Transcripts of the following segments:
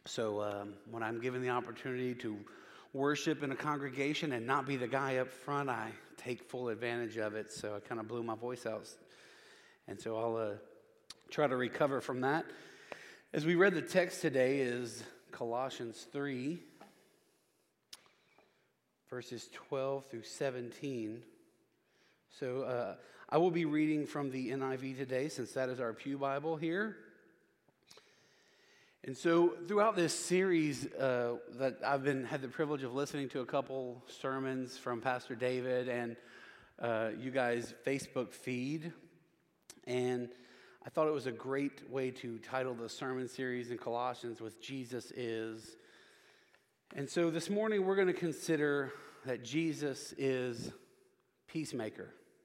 So when I'm given the opportunity to worship in a congregation and not be the guy up front, I take full advantage of it. So I kind of blew my voice out. And so I'll try to recover from that. As we read, the text today is Colossians 3, verses 12 through 17. So I will be reading from the NIV today, since that is our pew Bible here. And so throughout this series that I've had the privilege of listening to a couple sermons from Pastor David and you guys' Facebook feed. And I thought it was a great way to title the sermon series in Colossians with Jesus Is. And so this morning we're going to consider that Jesus is peacemaker.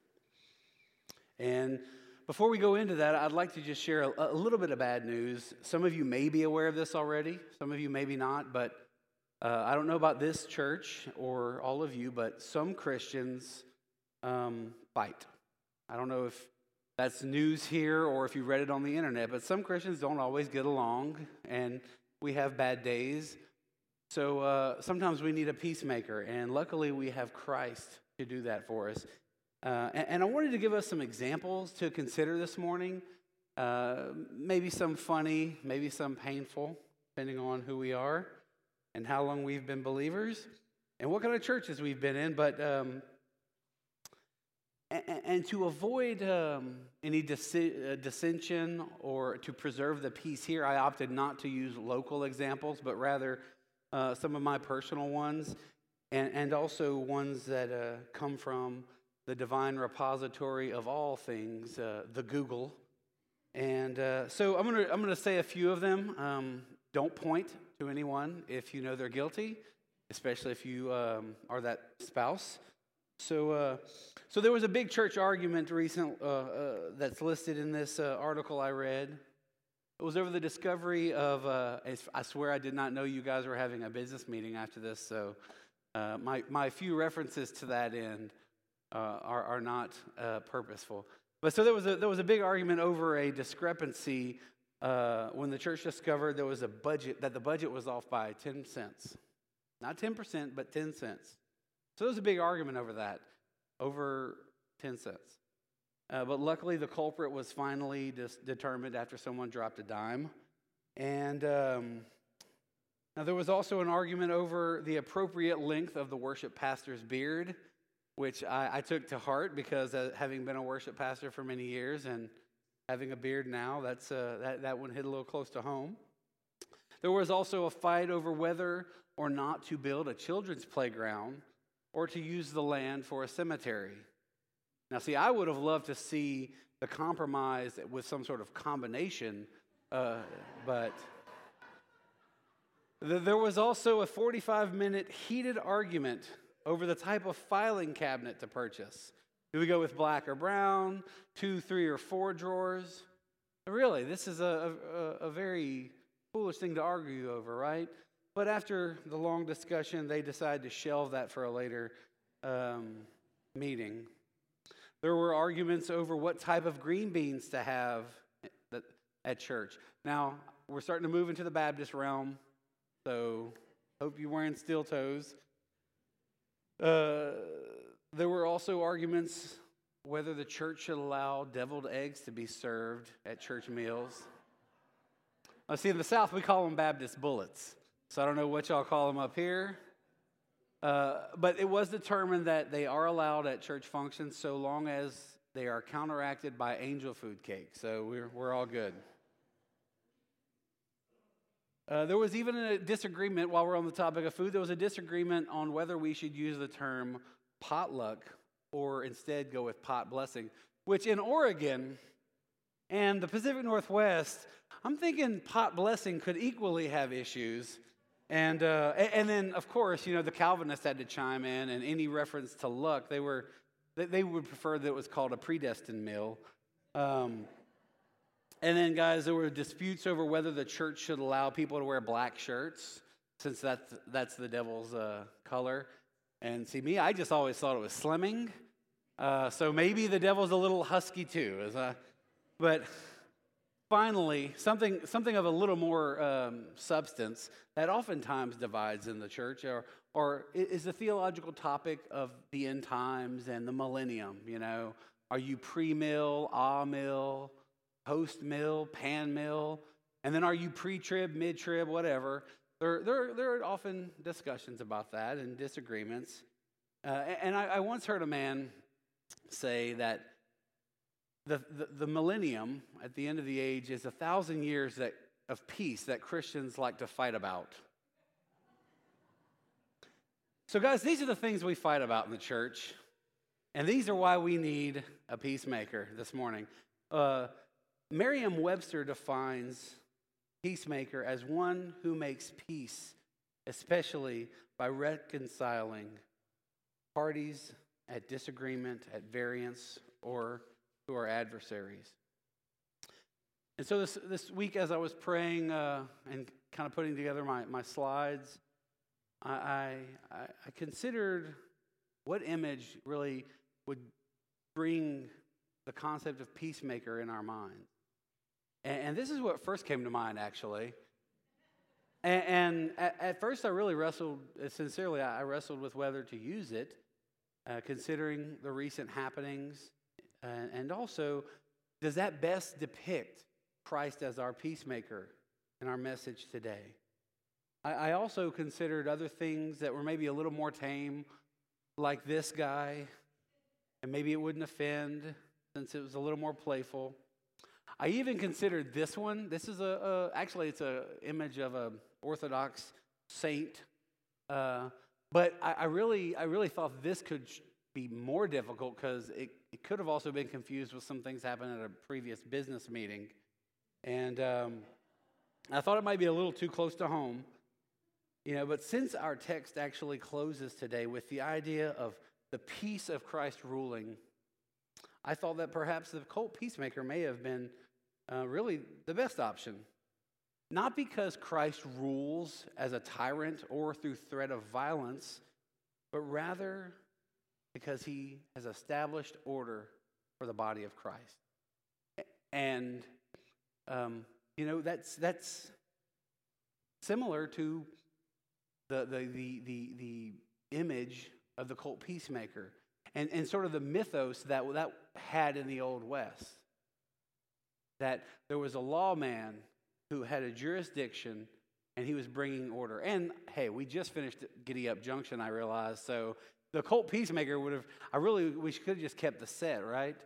And before we go into that, I'd like to just share a little bit of bad news. Some of you may be aware of this already. Some of you maybe not. But I don't know about this church or all of you, but some Christians fight. I don't know if that's news here or if you read it on the internet, but some Christians don't always get along, and we have bad days. So sometimes we need a peacemaker, and luckily we have Christ to do that for us. And I wanted to give us some examples to consider this morning, maybe some funny, maybe some painful, depending on who we are and how long we've been believers and what kind of churches we've been in. But and to avoid any dissension or to preserve the peace here, I opted not to use local examples, but rather some of my personal ones and also ones that come from the divine repository of all things, the Google. And so I'm gonna say a few of them. Don't point to anyone if you know they're guilty, especially if you are that spouse. So there was a big church argument recent that's listed in this article I read. It was over the discovery of, I swear I did not know you guys were having a business meeting after this, so my few references to that end are not purposeful. But so there was a big argument over a discrepancy when the church discovered there was a budget, that the budget was off by 10 cents. Not 10%, but 10 cents. So there was a big argument over that, over 10 cents. But luckily, the culprit was finally determined after someone dropped a dime. And now there was also an argument over the appropriate length of the worship pastor's beard, which I took to heart because having been a worship pastor for many years and having a beard now, that one hit a little close to home. There was also a fight over whether or not to build a children's playground or to use the land for a cemetery. Now, see, I would have loved to see the compromise with some sort of combination, but there was also a 45-minute heated argument over the type of filing cabinet to purchase. Do we go with black or brown, 2, 3, or 4 drawers? Really, this is a very foolish thing to argue over, right? But after the long discussion, they decided to shelve that for a later meeting. There were arguments over what type of green beans to have at church. Now, we're starting to move into the Baptist realm, so hope you're wearing steel toes. There were also arguments whether the church should allow deviled eggs to be served at church meals. Now, see, in the South, we call them Baptist bullets. So I don't know what y'all call them up here. But it was determined that they are allowed at church functions so long as they are counteracted by angel food cake. So we're all good. There was even a disagreement, while we're on the topic of food, there was a disagreement on whether we should use the term potluck or instead go with pot blessing, which in Oregon and the Pacific Northwest, I'm thinking pot blessing could equally have issues. And then, of course, the Calvinists had to chime in, and any reference to luck, they would prefer that it was called a predestined meal. And then, guys, there were disputes over whether the church should allow people to wear black shirts, since that's the devil's color. And see, me, I just always thought it was slimming. So maybe the devil's a little husky too. But finally, something of a little more substance that oftentimes divides in the church, or is the theological topic of the end times and the millennium. You know, are you pre-mill, ah-mill, post-mill, pan-mill, and then are you pre-trib, mid-trib, whatever? There are often discussions about that and disagreements. And I once heard a man say that the millennium at the end of the age is 1,000 years of peace that Christians like to fight about. So guys, these are the things we fight about in the church, and these are why we need a peacemaker this morning. Merriam-Webster defines peacemaker as one who makes peace, especially by reconciling parties at disagreement, at variance, or who are adversaries. And so this week, as I was praying and kind of putting together my slides, I considered what image really would bring the concept of peacemaker in our minds. And this is what first came to mind, actually. And at first, I really wrestled, sincerely, I wrestled with whether to use it, considering the recent happenings. And also, does that best depict Christ as our peacemaker in our message today? I also considered other things that were maybe a little more tame, like this guy, and maybe it wouldn't offend since it was a little more playful. I even considered this one. This is actually it's an image of an Orthodox saint, but I really thought this could be more difficult because it could have also been confused with some things happened at a previous business meeting. And I thought it might be a little too close to home. You know, but since our text actually closes today with the idea of the peace of Christ ruling, I thought that perhaps the cult peacemaker may have been really the best option. Not because Christ rules as a tyrant or through threat of violence, but rather because he has established order for the body of Christ. And, you know, that's similar to the image of the cult peacemaker and sort of the mythos that had in the Old West. That there was a lawman who had a jurisdiction and he was bringing order. And hey, we just finished Giddy Up Junction, I realized, so the cult peacemaker we could have just kept the set, right?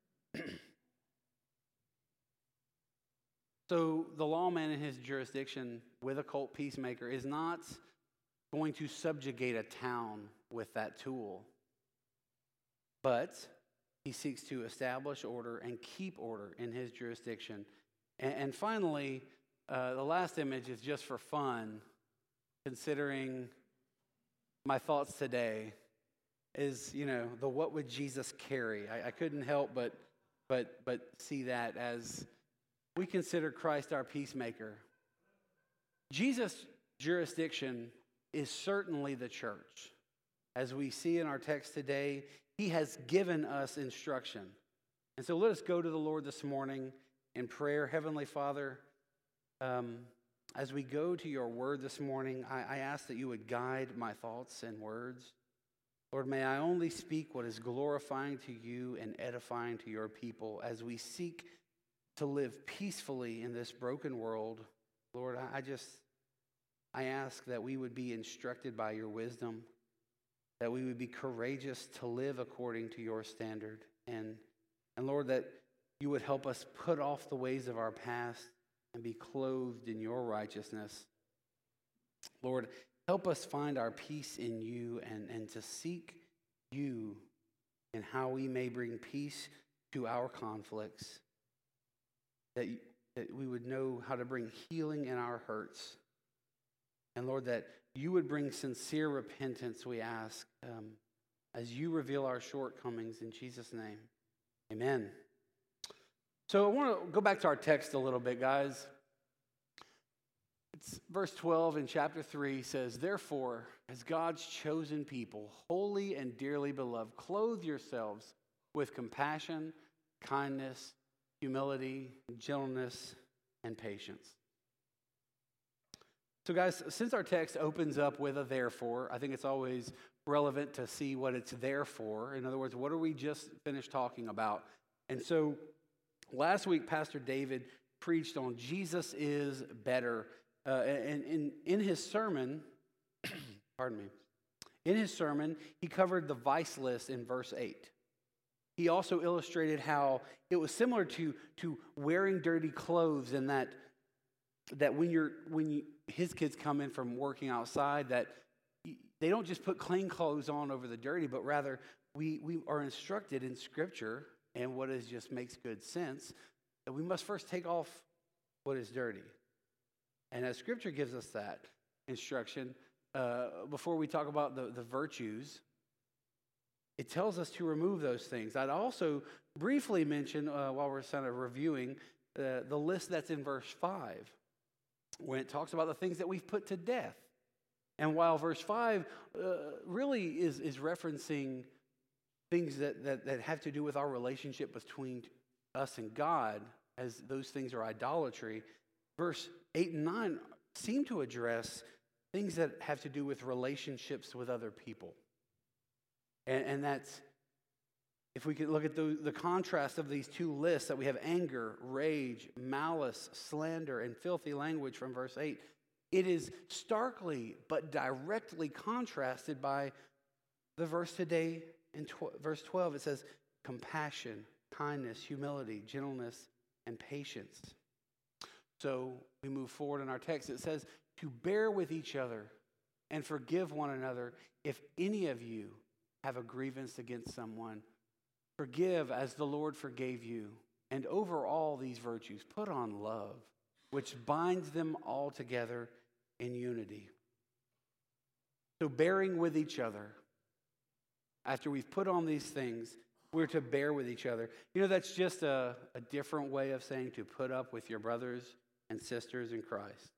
So the lawman in his jurisdiction with a cult peacemaker is not going to subjugate a town with that tool, but he seeks to establish order and keep order in his jurisdiction. And finally, the last image is just for fun, considering my thoughts today, is, you know, the what would Jesus carry? I couldn't help but see that as we consider Christ our peacemaker. Jesus' jurisdiction is certainly the church. As we see in our text today, he has given us instruction. And so let us go to the Lord this morning in prayer. Heavenly Father, as we go to your word this morning, I ask that you would guide my thoughts and words. Lord, may I only speak what is glorifying to you and edifying to your people as we seek to live peacefully in this broken world. Lord, I ask that we would be instructed by your wisdom, that we would be courageous to live according to your standard, and Lord, that you would help us put off the ways of our past and be clothed in your righteousness. Lord, help us find our peace in you and to seek you in how we may bring peace to our conflicts, that we would know how to bring healing in our hurts. And Lord, that you would bring sincere repentance, we ask, as you reveal our shortcomings in Jesus' name. Amen. So I want to go back to our text a little bit, guys. It's verse 12 in chapter 3 says, "Therefore, as God's chosen people, holy and dearly beloved, clothe yourselves with compassion, kindness, humility, gentleness, and patience. So guys, since our text opens up with a therefore, I think it's always relevant to see what it's there for. In other words, what are we just finished talking about? And so last week, Pastor David preached on Jesus is better. And in his sermon, pardon me, in his sermon, he covered the vice list in verse 8. He also illustrated how it was similar to wearing dirty clothes, and that when his kids come in from working outside, that they don't just put clean clothes on over the dirty, but rather we are instructed in Scripture, and what is just makes good sense, that we must first take off what is dirty. And as Scripture gives us that instruction, before we talk about the virtues, it tells us to remove those things. I'd also briefly mention, while we're kind of reviewing, the list that's in verse 5, when it talks about the things that we've put to death. And while verse 5 really is referencing things that have to do with our relationship between us and God, as those things are idolatry, verse 8 and 9 seem to address things that have to do with relationships with other people. And that's, if we could look at the contrast of these two lists, that we have anger, rage, malice, slander, and filthy language from verse 8, it is starkly but directly contrasted by the verse today in verse 12. It says compassion, kindness, humility, gentleness, and patience. So we move forward in our text. It says to bear with each other and forgive one another if any of you have a grievance against someone. Forgive as the Lord forgave you. And over all these virtues, put on love, which binds them all together in unity. So bearing with each other, after we've put on these things, we're to bear with each other. You know, that's just a different way of saying to put up with your brothers and sisters in Christ.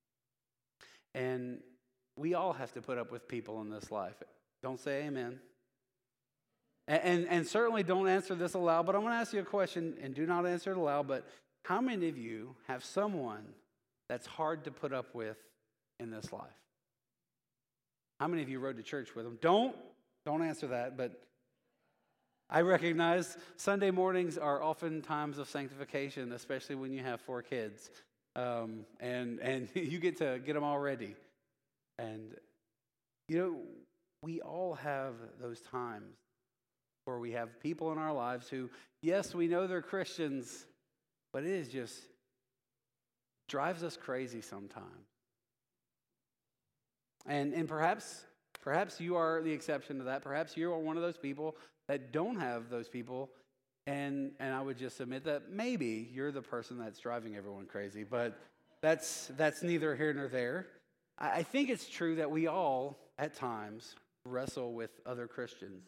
And we all have to put up with people in this life. Don't say amen. And certainly don't answer this aloud, but I'm going to ask you a question, and do not answer it aloud, but how many of you have someone that's hard to put up with in this life? How many of you rode to church with them? Don't answer that, but I recognize Sunday mornings are often times of sanctification, especially when you have 4 kids, and you get to get them all ready. And, you know, we all have those times where we have people in our lives who, yes, we know they're Christians, but it is just drives us crazy sometimes. And perhaps you are the exception to that. Perhaps you are one of those people that don't have those people, and I would just submit that maybe you're the person that's driving everyone crazy, but that's neither here nor there. I think it's true that we all, at times, wrestle with other Christians.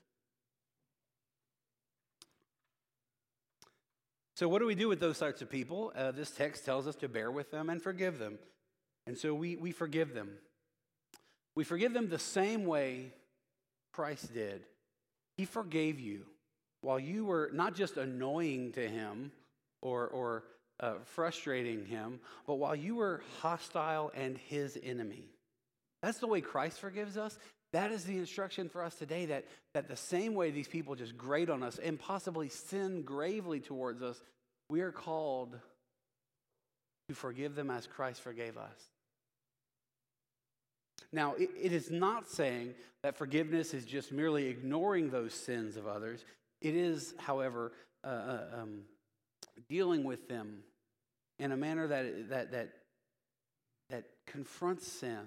So what do we do with those sorts of people? This text tells us to bear with them and forgive them. And so we forgive them. We forgive them the same way Christ did. He forgave you while you were not just annoying to him or frustrating him, but while you were hostile and his enemy. That's the way Christ forgives us. That is the instruction for us today, that the same way these people just grate on us and possibly sin gravely towards us, we are called to forgive them as Christ forgave us. Now, it is not saying that forgiveness is just merely ignoring those sins of others. It is, however, dealing with them in a manner that confronts sin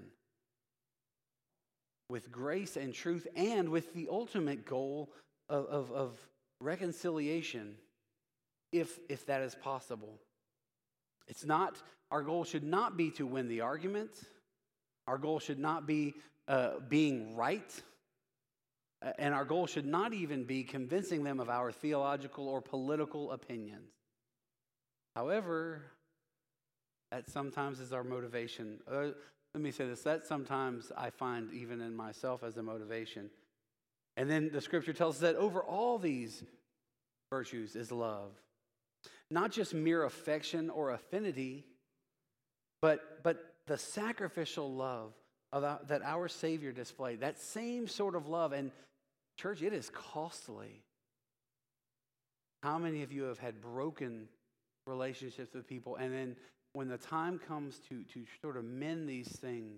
with grace and truth, and with the ultimate goal of reconciliation, if that is possible. It's not, our goal should not be to win the argument. Our goal should not be being right. And our goal should not even be convincing them of our theological or political opinions. However, that sometimes is our motivation. Let me say this, that sometimes I find even in myself as a motivation. And then the scripture tells us that over all these virtues is love. not just mere affection or affinity, but the sacrificial love that our Savior displayed, that same sort of love. And church, it is costly. How many of you have had broken relationships with people, and then when the time comes to sort of mend these things,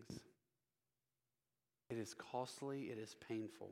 it is costly, it is painful.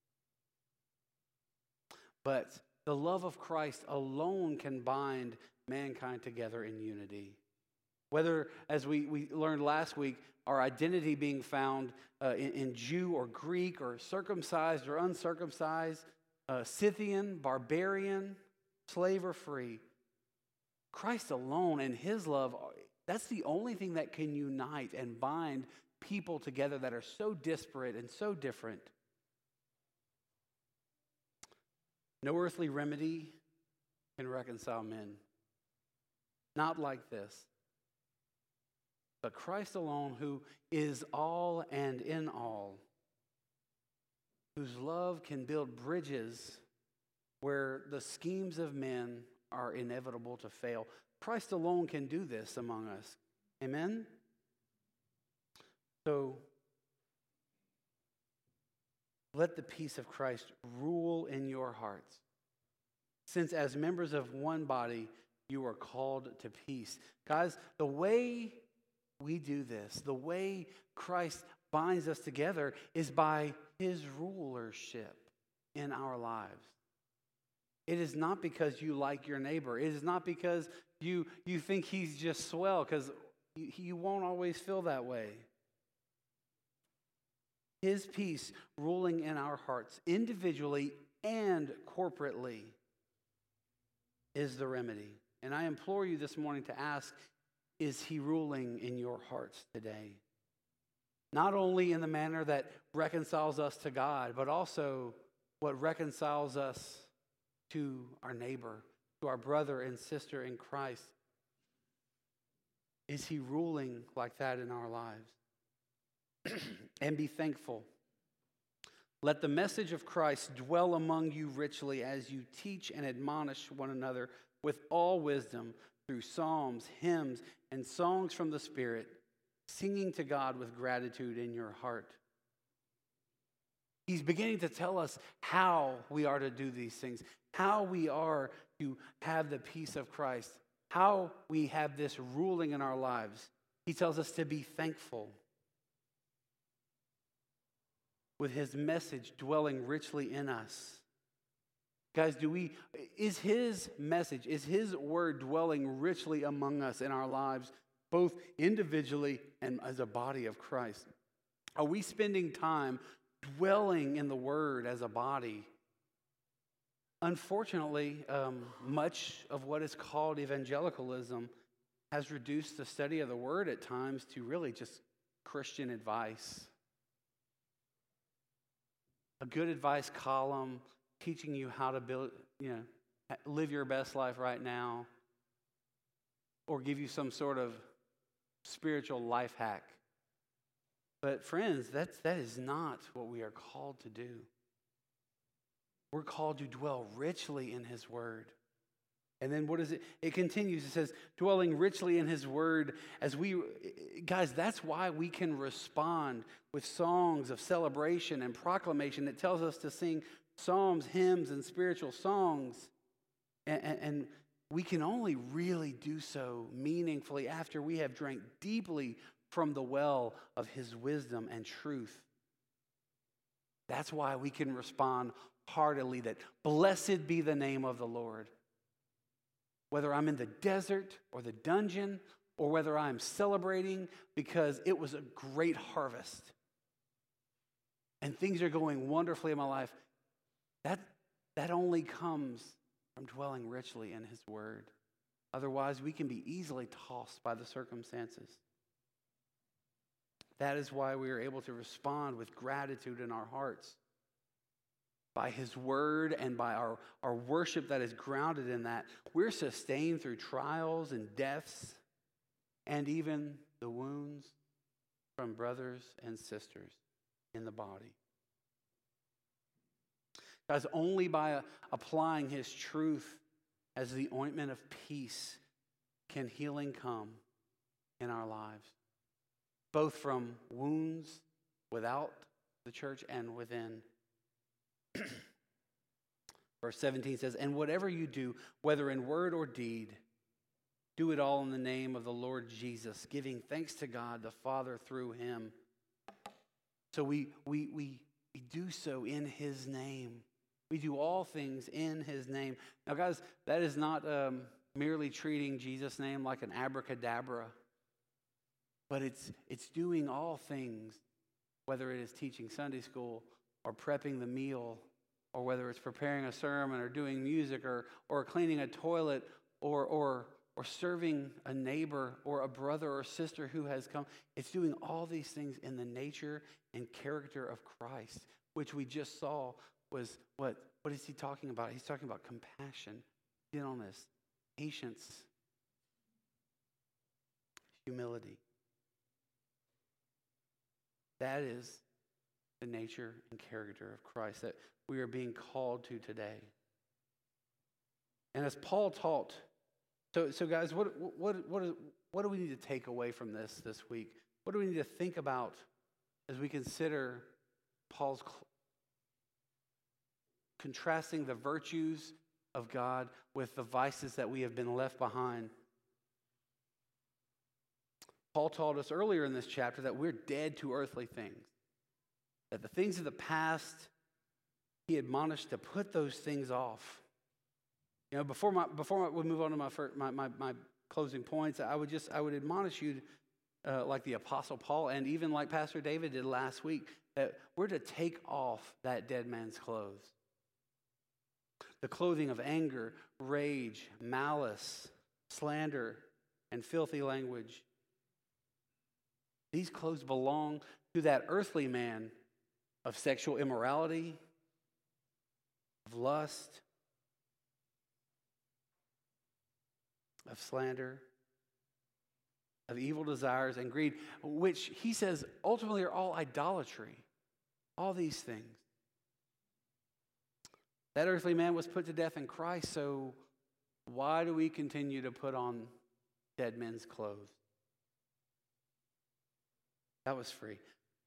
But the love of Christ alone can bind mankind together in unity. Whether, as we learned last week, our identity being found in Jew or Greek or circumcised or uncircumcised, Scythian, barbarian, slave or free, Christ alone and his love, that's the only thing that can unite and bind people together that are so disparate and so different. No earthly remedy can reconcile men. Not like this. But Christ alone, who is all and in all, whose love can build bridges where the schemes of men are inevitable to fail. Christ alone can do this among us. Amen? So, let the peace of Christ rule in your hearts, since as members of one body, you are called to peace. Guys, the way we do this, the way Christ binds us together, is by his rulership in our lives. It is not because you like your neighbor. It is not because you think he's just swell, because you won't always feel that way. His peace ruling in our hearts, individually and corporately, is the remedy. And I implore you this morning to ask, is he ruling in your hearts today? Not only in the manner that reconciles us to God, but also what reconciles us to our neighbor, to our brother and sister in Christ. Is he ruling like that in our lives? And be thankful. Let the message of Christ dwell among you richly as you teach and admonish one another with all wisdom through psalms, hymns, and songs from the Spirit, singing to God with gratitude in your heart. He's beginning to tell us how we are to do these things, how we are to have the peace of Christ, how we have this ruling in our lives. He tells us to be thankful, with his message dwelling richly in us. Guys, is his message, is his word dwelling richly among us in our lives, both individually and as a body of Christ? Are we spending time dwelling in the word as a body? Unfortunately, much of what is called evangelicalism has reduced the study of the word at times to really just Christian advice. A good advice column teaching you how to build, live your best life right now, or give you some sort of spiritual life hack. But friends, that is not what we are called to do. We're called to dwell richly in his word. And then what is it? It continues. It says, dwelling richly in his word guys, that's why we can respond with songs of celebration and proclamation. It tells us to sing psalms, hymns, and spiritual songs. And we can only really do so meaningfully after we have drank deeply from the well of his wisdom and truth. That's why we can respond heartily that blessed be the name of the Lord. Whether I'm in the desert or the dungeon, or whether I'm celebrating because it was a great harvest and things are going wonderfully in my life, that only comes from dwelling richly in his word. Otherwise, we can be easily tossed by the circumstances. That is why we are able to respond with gratitude in our hearts. By his word and by our worship that is grounded in that, we're sustained through trials and deaths and even the wounds from brothers and sisters in the body. Guys, only by applying his truth as the ointment of peace can healing come in our lives, both from wounds without the church and within. Verse 17 says, "And whatever you do, whether in word or deed, do it all in the name of the Lord Jesus, giving thanks to God the Father through him." So we do so in his name. We do all things in his name. Now, guys, that is not merely treating Jesus' name like an abracadabra, but it's doing all things, whether it is teaching Sunday school or prepping the meal, or whether it's preparing a sermon or doing music or cleaning a toilet or serving a neighbor or a brother or sister who has come. It's doing all these things in the nature and character of Christ, which we just saw was what is he talking about? He's talking about compassion, gentleness, patience, humility. That is the nature and character of Christ that we are being called to today. And as Paul taught, so guys, what do we need to take away from this week? What do we need to think about as we consider Paul's contrasting the virtues of God with the vices that we have been left behind? Paul taught us earlier in this chapter that we're dead to earthly things, that the things of the past, he admonished to put those things off. You know, before we move on to my closing points, I would admonish you, like the Apostle Paul and even like Pastor David did last week, that we're to take off that dead man's clothes. The clothing of anger, rage, malice, slander, and filthy language. These clothes belong to that earthly man of sexual immorality, of lust, of slander, of evil desires and greed, which he says ultimately are all idolatry. All these things. That earthly man was put to death in Christ, so why do we continue to put on dead men's clothes? That was free.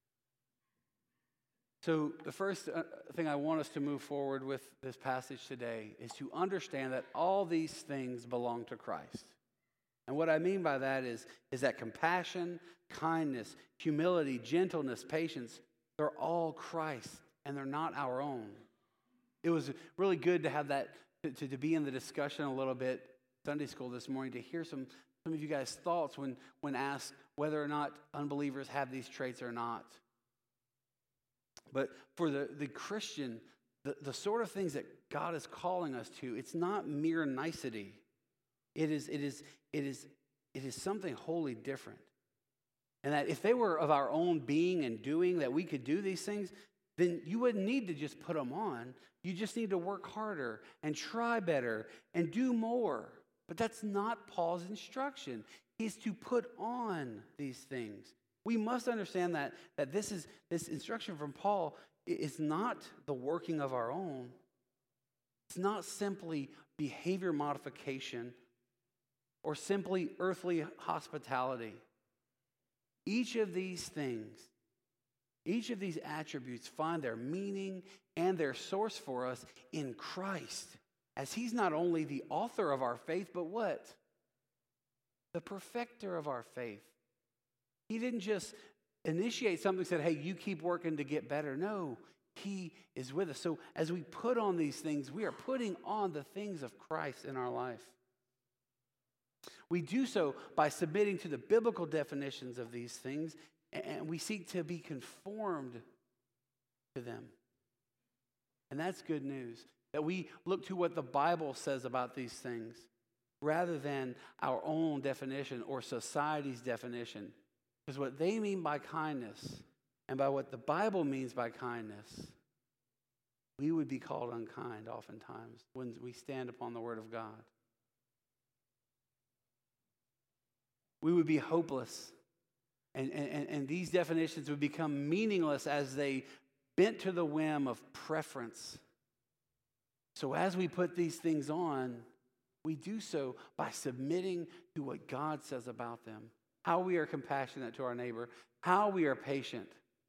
So the first thing I want us to move forward with this passage today is to understand that all these things belong to Christ. And what I mean by that is that compassion, kindness, humility, gentleness, patience, they're all Christ and they're not our own. It was really good to have that, to be in the discussion a little bit Sunday school this morning, to hear some of you guys' thoughts when asked whether or not unbelievers have these traits or not. But for the Christian, the sort of things that God is calling us to, it's not mere nicety. It is something wholly different. And that if they were of our own being and doing, that we could do these things, then you wouldn't need to just put them on. You just need to work harder and try better and do more. But that's not Paul's instruction. He's to put on these things. We must understand that this instruction from Paul is not the working of our own. It's not simply behavior modification or simply earthly hospitality. Each of these things, each of these attributes find their meaning and their source for us in Christ, as he's not only the author of our faith, but what? The perfecter of our faith. He didn't just initiate something and said, hey, you keep working to get better. No, he is with us. So as we put on these things, we are putting on the things of Christ in our life. We do so by submitting to the biblical definitions of these things, and we seek to be conformed to them. And that's good news, that we look to what the Bible says about these things rather than our own definition or society's definition. Because what they mean by kindness and by what the Bible means by kindness, we would be called unkind oftentimes when we stand upon the Word of God. We would be hopeless. And these definitions would become meaningless as they bent to the whim of preference. So as we put these things on, We do so by submitting to what God says about them, how we are compassionate to our neighbor, how we are patient.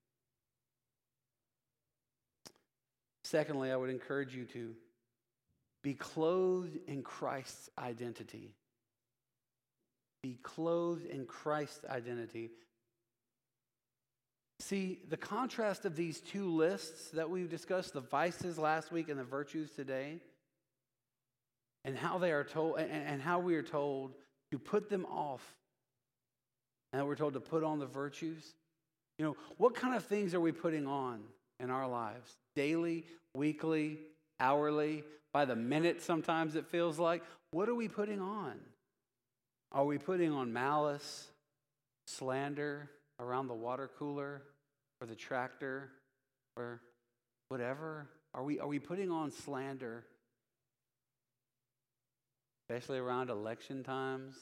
Secondly, I would encourage you to be clothed in Christ's identity. Be clothed in Christ's identity. See, the contrast of these two lists that we've discussed, the vices last week and the virtues today, and how they are told, and how we are told to put them off, and we're told to put on the virtues. You know, what kind of things are we putting on in our lives? Daily, weekly, hourly, by the minute sometimes it feels like. What are we putting on? Are we putting on malice, slander around the water cooler or the tractor or whatever? Are we putting on slander, especially around election times?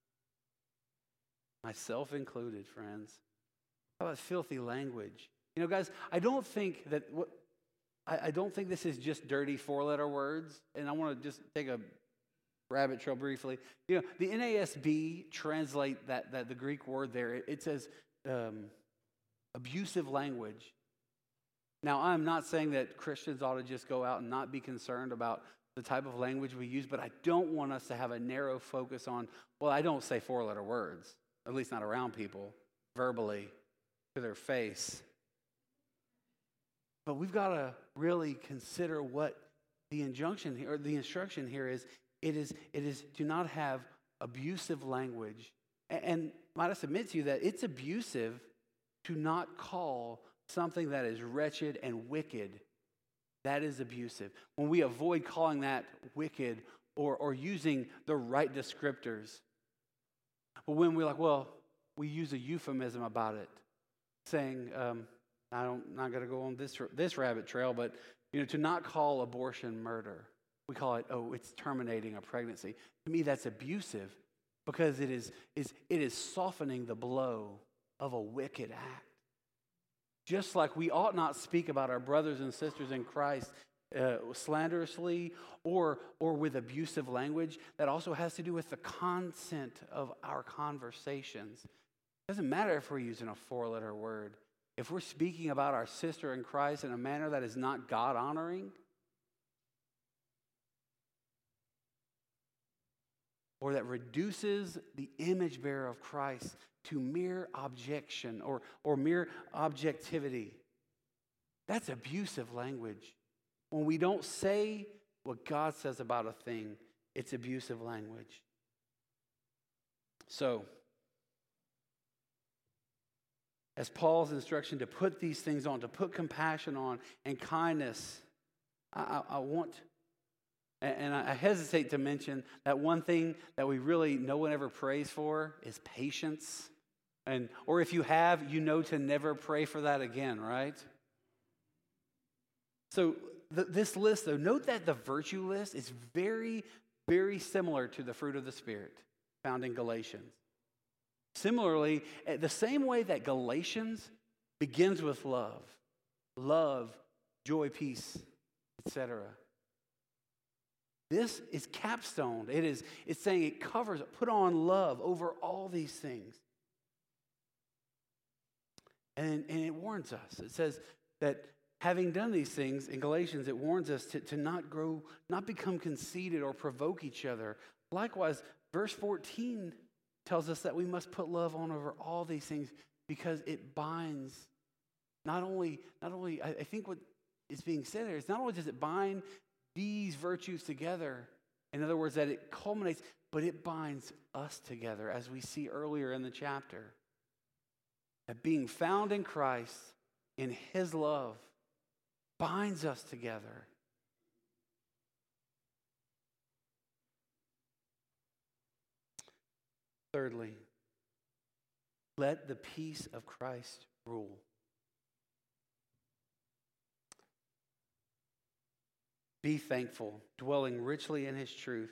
Myself included, friends. How about filthy language? You know, guys, I don't think this is just dirty four-letter words, and I want to just take a rabbit trail briefly. You know, the NASB translate that the Greek word there. It says abusive language. Now, I'm not saying that Christians ought to just go out and not be concerned about the type of language we use, but I don't want us to have a narrow focus on, well, I don't say four-letter words, at least not around people, verbally, to their face. But we've got to really consider what the injunction here, or the instruction here is. It is to not have abusive language. And might I submit to you that it's abusive to not call something that is wretched and wicked. That is abusive. When we avoid calling that wicked or using the right descriptors. But when we're like, well, we use a euphemism about it, saying, I'm not going to go on this rabbit trail, but to not call abortion murder. We call it, it's terminating a pregnancy. To me, that's abusive because it is softening the blow of a wicked act. Just like we ought not speak about our brothers and sisters in Christ slanderously or with abusive language, that also has to do with the content of our conversations. It doesn't matter if we're using a four-letter word. If we're speaking about our sister in Christ in a manner that is not God-honoring, or that reduces the image bearer of Christ to mere objection or mere objectivity, that's abusive language. When we don't say what God says about a thing, it's abusive language. So, as Paul's instruction to put these things on, to put compassion on and kindness, I want, and I hesitate to mention that one thing that we really, no one ever prays for is patience. Or if you have, to never pray for that again, right? So this list, though, note that the virtue list is very, very similar to the fruit of the Spirit found in Galatians. Similarly, the same way that Galatians begins with love, joy, peace, etc. This is capstoned. It's saying it covers, put on love over all these things. And it warns us. It says that having done these things in Galatians, it warns us to not become conceited or provoke each other. Likewise, verse 14 tells us that we must put love on over all these things because it binds. Not only, I think what is being said there is not only does it bind these virtues together, in other words, that it culminates, but it binds us together, as we see earlier in the chapter. That being found in Christ, in His love, binds us together. Thirdly, let the peace of Christ rule. Be thankful, dwelling richly in His truth.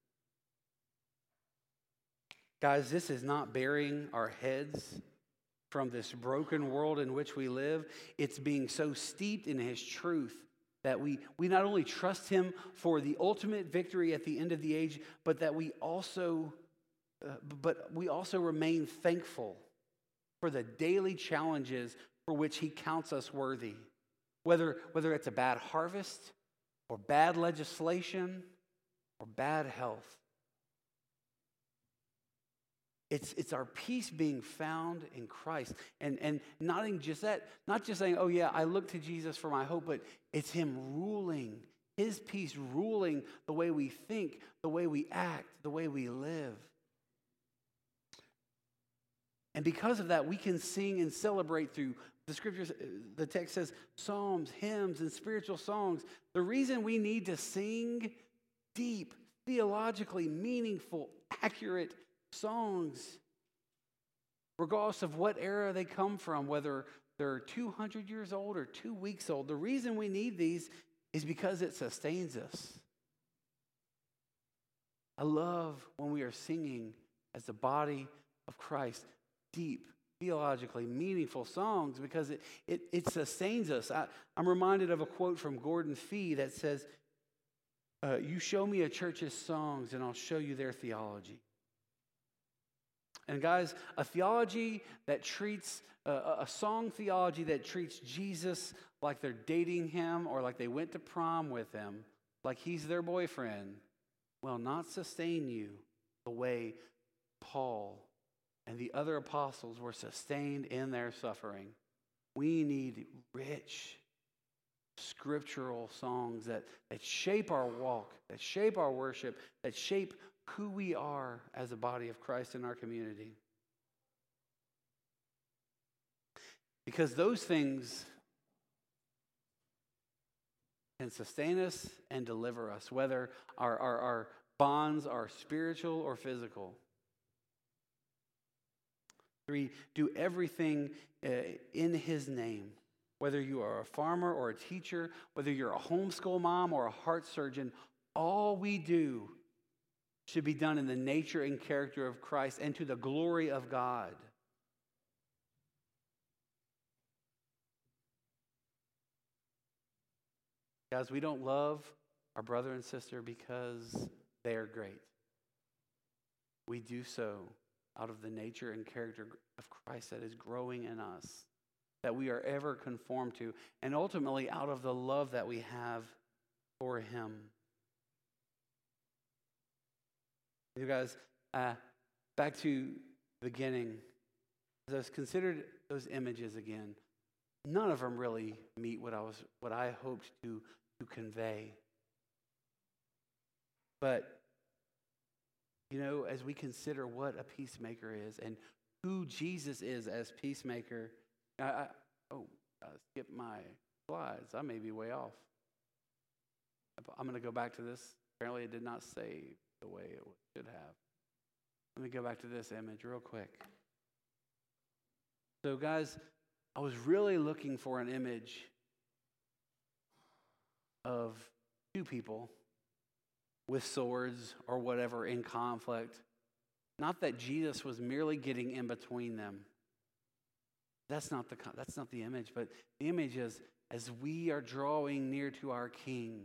Guys, this is not burying our heads from this broken world in which we live. It's being so steeped in His truth That we not only trust him for the ultimate victory at the end of the age, but that we also remain thankful for the daily challenges for which he counts us worthy. Whether it's a bad harvest, or bad legislation, or bad health. It's our peace being found in Christ. And not just that, not just saying, oh yeah, I look to Jesus for my hope, but it's him ruling, his peace ruling the way we think, the way we act, the way we live. And because of that, we can sing and celebrate through the scriptures. The text says psalms, hymns, and spiritual songs. The reason we need to sing deep, theologically meaningful, accurate songs, regardless of what era they come from, whether they're 200 years old or 2 weeks old. The reason we need these is because it sustains us. I love when we are singing as the body of Christ, deep, theologically meaningful songs, because it sustains us. I'm reminded of a quote from Gordon Fee that says, you show me a church's songs and I'll show you their theology. And guys, a theology that treats, a song theology that treats Jesus like they're dating him or like they went to prom with him, like he's their boyfriend, will not sustain you the way Paul and the other apostles were sustained in their suffering. We need rich, scriptural songs that shape our walk, that shape our worship, that shape who we are as a body of Christ in our community. Because those things can sustain us and deliver us, whether our bonds are spiritual or physical. 3, do everything in his name. Whether you are a farmer or a teacher, whether you're a homeschool mom or a heart surgeon, all we do should be done in the nature and character of Christ and to the glory of God. Guys, we don't love our brother and sister because they are great. We do so out of the nature and character of Christ that is growing in us, that we are ever conformed to, and ultimately out of the love that we have for him. You guys, back to the beginning, as I was considered those images again, none of them really meet what I hoped to convey. But you know, as we consider what a peacemaker is and who Jesus is as peacemaker, skip my slides. I may be way off. I'm going to go back to this. Apparently, it did not save the way it should have. Let me go back to this image real quick. So, guys, I was really looking for an image of two people with swords or whatever in conflict. Not that Jesus was merely getting in between them. That's not the image, but the image is as we are drawing near to our King,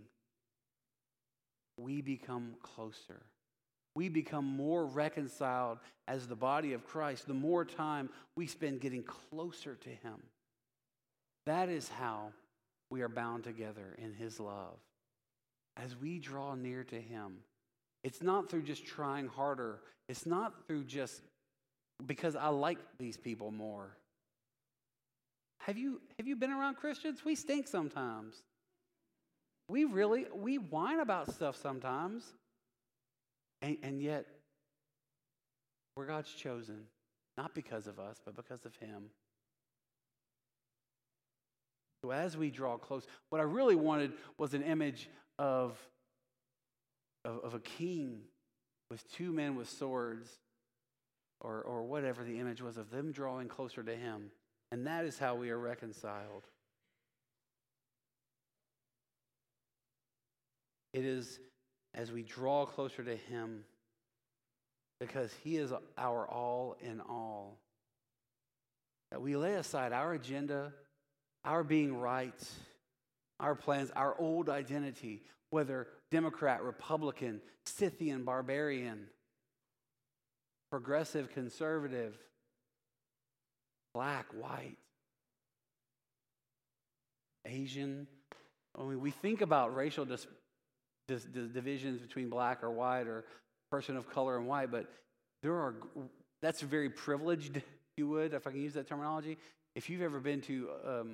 we become closer. We become more reconciled as the body of Christ the more time we spend getting closer to him. That is how we are bound together in his love. As we draw near to him, it's not through just trying harder. It's not through just because I like these people more. Have you been around Christians? We stink sometimes. We whine about stuff sometimes. And yet, we're God's chosen, not because of us, but because of him. So as we draw close, what I really wanted was an image of a king with two men with swords, or whatever the image was of them drawing closer to him. And that is how we are reconciled. It is as we draw closer to him, because he is our all in all, that we lay aside our agenda, our being right, our plans, our old identity, whether Democrat, Republican, Scythian, barbarian, progressive, conservative, black, white, Asian. I mean, we think about racial divisions between black or white or person of color and white, but that's very privileged, if you would, if I can use that terminology. If you've ever been to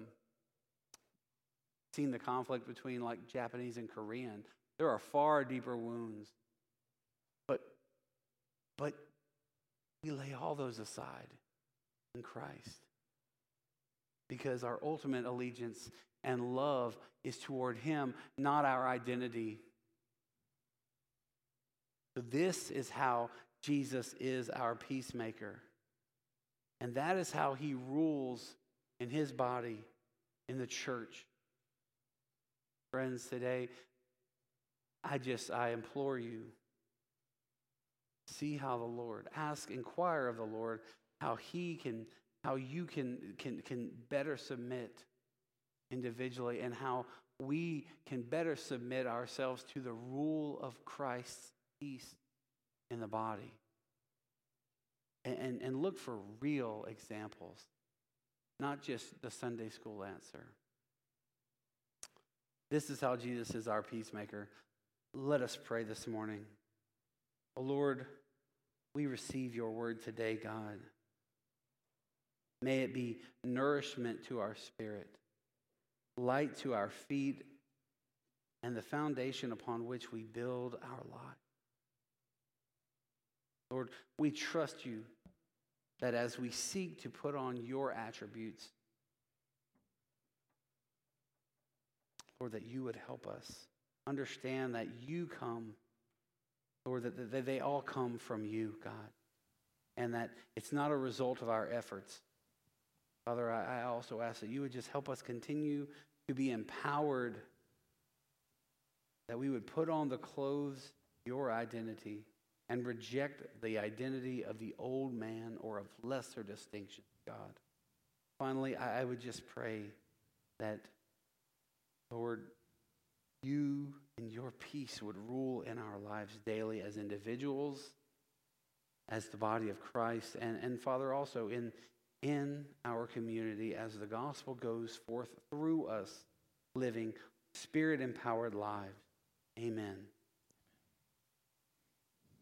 seen the conflict between like Japanese and Korean, there are far deeper wounds. But we lay all those aside in Christ, because our ultimate allegiance and love is toward Him, not our identity. So this is how Jesus is our peacemaker. And that is how He rules in His body, in the church. Friends, today, I implore you, see how the Lord, inquire of the Lord how you can better submit individually, and how we can better submit ourselves to the rule of Christ's peace in the body. And look for real examples, not just the Sunday school answer. This is how Jesus is our peacemaker. Let us pray this morning. Oh Lord, we receive your word today, God. May it be nourishment to our spirit, light to our feet, and the foundation upon which we build our life. Lord, we trust you that as we seek to put on your attributes, Lord, that you would help us understand that you come, Lord, that they all come from you, God, and that it's not a result of our efforts. Father, I also ask that you would just help us continue to be empowered, that we would put on the clothes, your identity, and reject the identity of the old man or of lesser distinction, God. Finally, I would just pray that, Lord, you and your peace would rule in our lives daily as individuals, as the body of Christ, and Father, also in our community as the gospel goes forth through us, living Spirit-empowered lives. Amen.